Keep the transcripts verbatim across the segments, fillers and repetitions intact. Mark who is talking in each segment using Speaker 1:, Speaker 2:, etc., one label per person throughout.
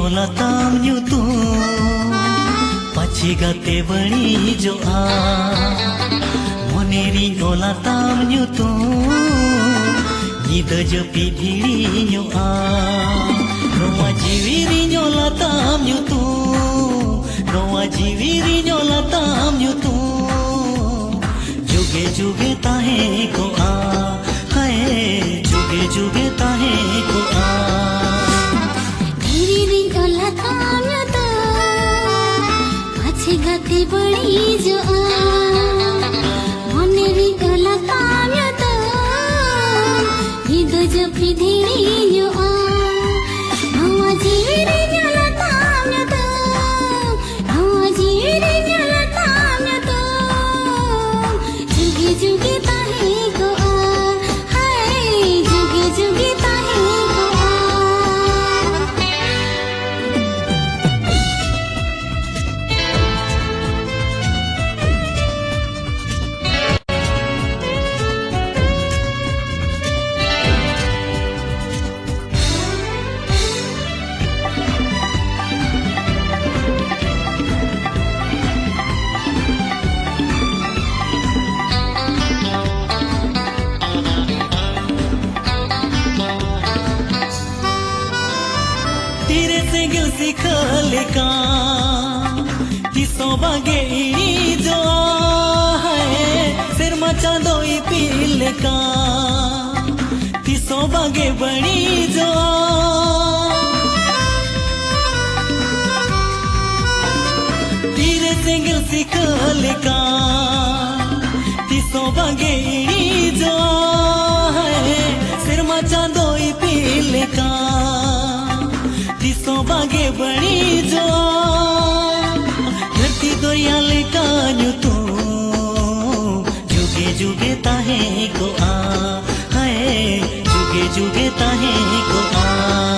Speaker 1: ngola tam nyu tu pachi gate bani jo a moneri ngola tam nyu tu nida jo pi dhiri nyu a roa jiwiri ngola tam nyu tu roa jiwiri ngola tam nyu tu जुगे जुगे ताहे को आ हाय जुगे जुगे ताहे को आ
Speaker 2: धीरे री ओला काम तो पाछे गाते बड़ी जो आ मने री ओला काम तो ये दो जो भी धीरे जो आ नवा जीवी री ओला काम तो नवा जीवी री ओला काम तो जुगे जुगे ताहे को आ हाय जुगे जुगे ताहे को आ
Speaker 1: तेरे से गिल सिखले का किसो बागे जो है सिर मचा दो पीले का किसो बागे बड़ी जो तेरे से गिल सिखले का किसो बागे जो है सिर मचा दो पीले का तिसो बागे बड़ी जो धरती दयाले कान्यू तो जुगे जुगे ताहे को आ हाय जुगे जुगे ताहे को आ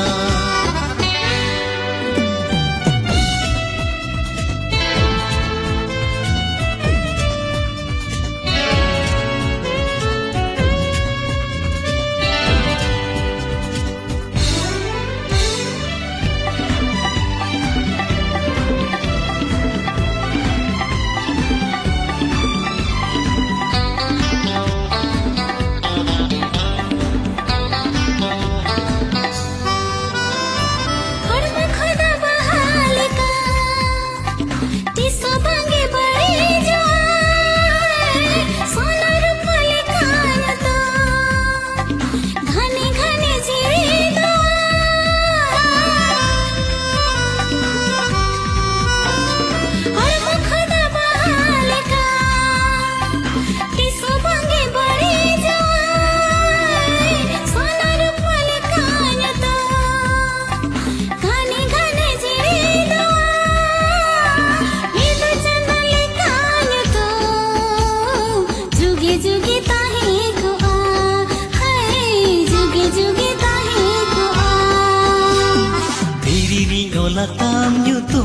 Speaker 1: tam nyu tu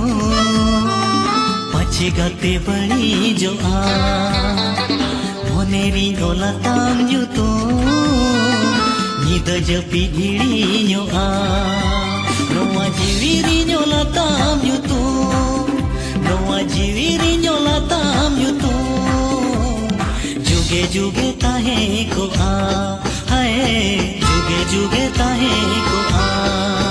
Speaker 1: pache gate bani jo a moneri ngola tam nyu tu nida jo pi dhiri nyu a roa jiwiri ngola tam nyu tu roa jiwiri ngola tam nyu tu juge juge tahe ko a haye juge juge tahe ko a